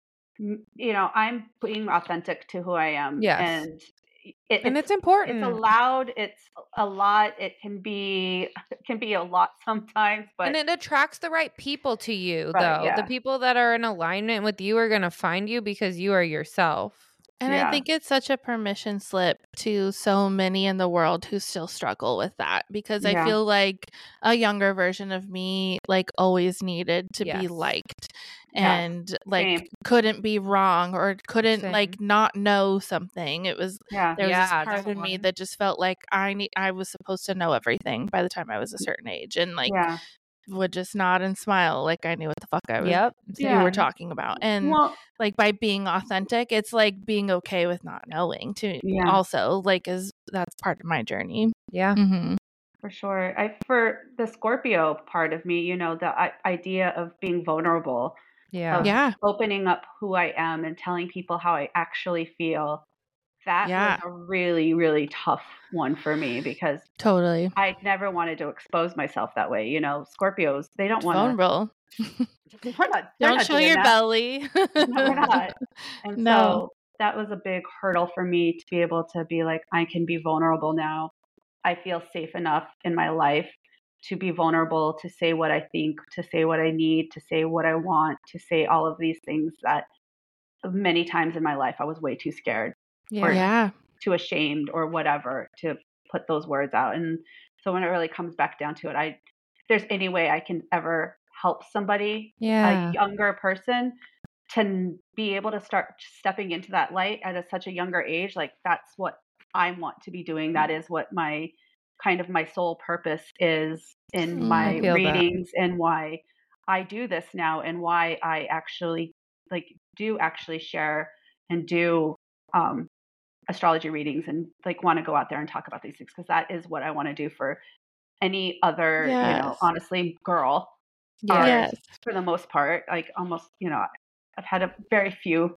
C: m- you know, I'm being authentic to who I am,
B: Yes.
C: and it,
B: And
C: it's
B: it's important.
C: it's allowed. It's a lot. It can be it can be a lot sometimes, but
B: And it attracts the right people to you,
C: Right,
B: though.
C: yeah.
B: The people that are in alignment with you are going to find you because you are yourself.
D: And
C: Yeah.
D: I think it's such a permission slip to so many in the world who still struggle with that, because I
C: Yeah.
D: feel like a younger version of me like always needed to be
B: Yes.
D: liked
C: Yeah,
D: and like
C: same.
D: couldn't be wrong or couldn't
B: Same.
D: like not know something. It was
C: Yeah,
D: there was
B: Yeah,
D: this part of me
B: definitely.
D: that just felt like I need I was supposed to know everything by the time I was a certain age, and like
C: yeah,
D: would just nod and smile like I knew what the fuck I was
B: Yep.
D: you
C: Yeah.
D: were talking about. And
C: well,
D: like by being authentic, it's like being okay with not knowing too.
C: Yeah.
D: Also, like is that's part of my journey.
B: Yeah.
D: Mm-hmm.
C: for sure. I for the Scorpio part of me, you know, the I- idea of being vulnerable,
B: Yeah.
C: of
D: Yeah.
C: opening up who I am and telling people how I actually feel. That
D: Yeah.
C: was a really, really tough one for me because
D: Totally.
C: I never wanted to expose myself that way. You know, Scorpios, they don't want to.
D: Vulnerable.
C: We're not. they're
D: Don't
C: not
D: show
C: doing
D: your
C: that.
D: belly.
C: No, we're not. And
D: No.
C: so that was a big hurdle for me to be able to be like, I can be vulnerable now. I feel safe enough in my life to be vulnerable, to say what I think, to say what I need, to say what I want, to say all of these things that many times in my life I was way too scared,
B: Yeah.
D: Yeah.
C: too ashamed or whatever to put those words out. And so when it really comes back down to it, I if there's any way I can ever help somebody,
B: Yeah.
C: a younger person, to n- be able to start stepping into that light at a, such a younger age, like that's what I want to be doing. That is what my kind of my sole purpose is in
D: Mm.
C: my
B: I feel that.
C: readings, and why I do this now, and why I actually like do actually share and do um astrology readings and like want to go out there and talk about these things, because that is what I want to do for any other, you know,
D: Yes.
C: honestly, girl
B: Yeah.
C: artist
D: Yes.
C: for the most part. Like almost, you know, I've had a very few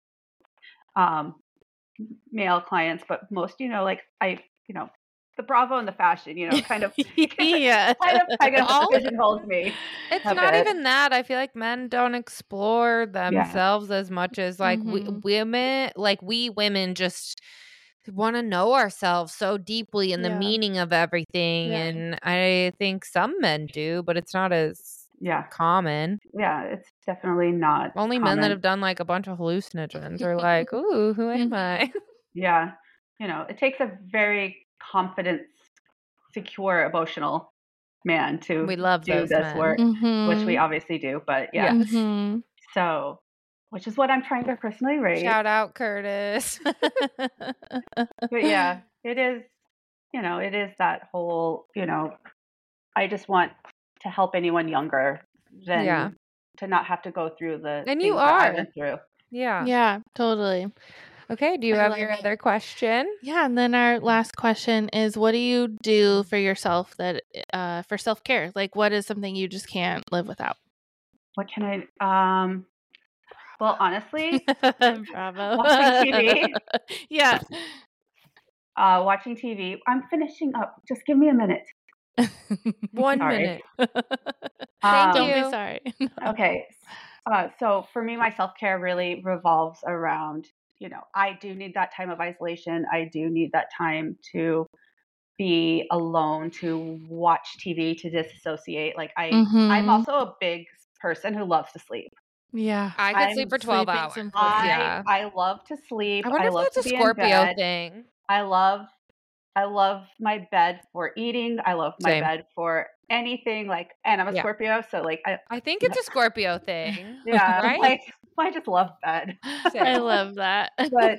C: um male clients, but most, you know, like I, you know, the Bravo and the fashion, you know, kind of
D: Yeah.
C: kind of kind of
B: All-
C: pigeonholes me.
B: It's
C: a
B: not
C: bit.
B: even that. I feel like men don't explore themselves as much as like we,
D: Mhm.
B: women, like we women just want to know ourselves so deeply and the
D: Yeah.
B: meaning of everything.
D: Yeah.
B: And I think some men do, but it's not as
C: Yeah,
B: common.
C: yeah, it's definitely not
B: Only men that
C: common.
B: have done like a bunch of hallucinogens are like, ooh, who am I?
C: Yeah, you know, it takes a very confident, secure, emotional man to
B: We love
C: do
B: those
C: this
B: men.
C: work,
D: Mhm.
C: which we obviously do. But yeah,
B: Yes.
D: Mhm.
C: so which is what I'm trying to personally raise.
B: Shout out Curtis.
C: But yeah, it is. you know, it is that whole, you know, I just want to help anyone younger than
B: Yeah.
C: to not have to go through the
B: And
C: things
B: you
C: that I
B: are.
C: went through.
B: Yeah.
D: Yeah, totally.
B: Okay. Do you
D: I
B: have
D: love
B: your
D: it.
B: other question?
D: Yeah, and then our last question is, what do you do for yourself that uh for self-care? Like, what is something you just can't live without?
C: What can I um well, honestly,
D: Bravo.
C: watching T V.
D: Yeah.
C: Uh watching T V. I'm finishing up. Just give me a minute.
B: One
C: Sorry.
B: minute.
C: Um,
D: Don't
B: you.
D: be sorry.
C: Okay. Uh, so for me, my self care really revolves around, you know, I do need that time of isolation. I do need that time to be alone, to watch T V, to disassociate. Like I, I'm
D: Mhm.
C: also a big person who loves to sleep.
D: Yeah.
B: I could
C: I'm
B: sleep for twelve
D: Sleeping's
B: hours.
D: important.
C: I,
B: Yeah.
C: I love to sleep.
B: I wonder
C: I
B: if
C: love
B: that's
C: to
B: a
C: be in
B: Scorpio
C: bed.
B: thing.
C: I love, I love my bed for eating. I love my
B: Same.
C: bed for anything. Like, and I'm a
B: Yeah.
C: Scorpio, so like, I,
B: I think it's a Scorpio thing.
C: yeah,
B: Right?
C: like I just love bed.
B: Same.
D: I love that.
C: But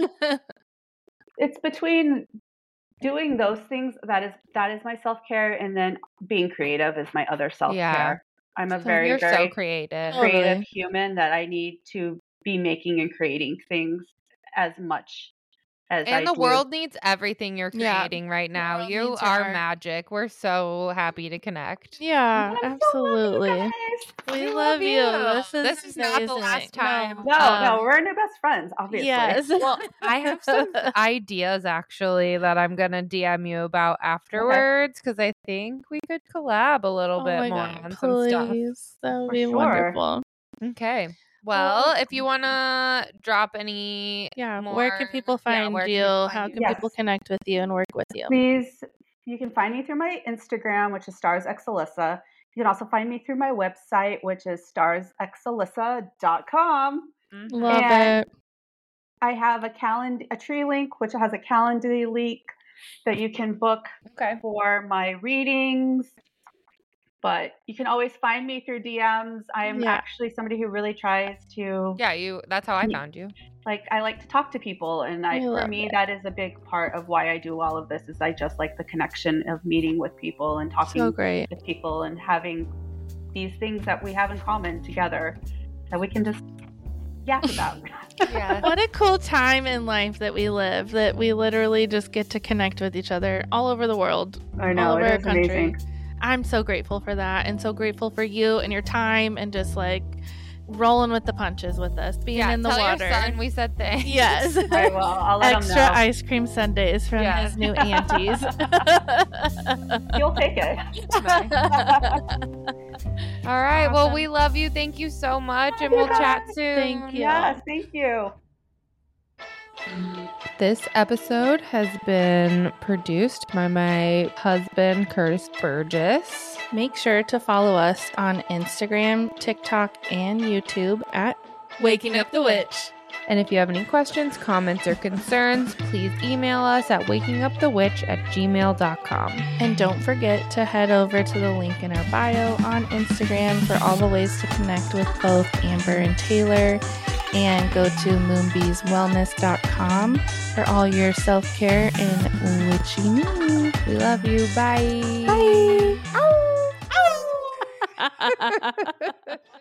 C: it's between doing those things that is that is my self-care, and then being creative is my other self-care.
B: Yeah.
C: I'm a
D: So
C: very
B: You're so
C: very
B: creative.
C: creative
D: Totally.
C: human that I need to be making and creating things as much as I
B: And the
C: do.
B: world needs everything you're
D: Yeah.
B: creating right now.
D: world
B: You
D: needs your
B: are
D: art.
B: magic. We're so happy to connect.
D: Yeah,
C: And I'm so love you
D: absolutely.
C: guys.
D: We
B: We
D: love
B: love
D: you.
B: you.
D: This is
B: This is not the
D: amazing.
B: last time.
D: No,
C: No,
D: um,
C: no, we're new best friends, obviously.
D: yes.
B: Well, I have some ideas actually that I'm going to D M you about afterwards because I think we could collab a little
D: Oh
B: bit
D: my
B: more
D: God,
B: on some stuff.
D: please. That would
C: For
D: be
C: sure.
D: wonderful.
B: Okay. Well, if you want to drop any
D: Yeah,
B: more,
D: where can people
B: yeah,
D: find
B: where can
D: you?
B: people
D: How
B: find
D: can
B: you?
C: Yes.
D: people connect with you and work with you?
C: Please, you can find me through my Instagram, which is Stars X Alyssa. You can also find me through my website, which is stars x alyssa dot com.
B: Mhm.
D: Love
C: And
D: it.
C: I have a calendar, a tree link, which has a calendar link that you can book
B: Okay.
C: for my readings. But you can always find me through D Ms. I am
D: Yeah.
C: actually somebody who really tries to,
B: Yeah, you. That's how I
C: Yeah.
B: found you.
C: like, I like to talk to people. And I,
D: I
C: for
D: love
C: me,
D: it.
C: that is a big part of why I do all of this is I just like the connection of meeting with people and talking
D: So great.
C: with people and having these things that we have in common together that we can just yap about.
B: Yeah.
D: What a cool time in life that we live, that we literally just get to connect with each other all over the world.
C: I know,
D: all over
C: it
D: our
C: is
D: country.
C: amazing.
D: I'm so grateful for that and so grateful for you and your time and just like rolling with the punches with us, being
B: Yeah.
D: in the
B: Tell
D: water.
B: your son we said thanks.
D: Yes.
C: I will. I'll let
D: Extra
C: him know.
D: ice cream sundaes from
B: Yeah.
D: his new aunties.
C: You'll take it.
B: All right. Well,
C: Awesome.
B: we love you. Thank you so much, and
C: you
B: we'll chat
C: guys.
B: soon.
D: Thank you.
C: Yes, thank you.
B: This episode has been produced by my husband, Curtis Burgess.
D: Make sure to follow us on Instagram, TikTok, and YouTube at Waking Up the Witch.
B: And if you have any questions, comments, or concerns, please email us at wakingupthewitch at gmail dot com.
D: And don't forget to head over to the link in our bio on Instagram for all the ways to connect with both Amber and Taylor. And go to moonbees wellness dot com for all your self-care and witchy needs.
B: We love you. Bye.
D: Bye.
B: Ow. Ow.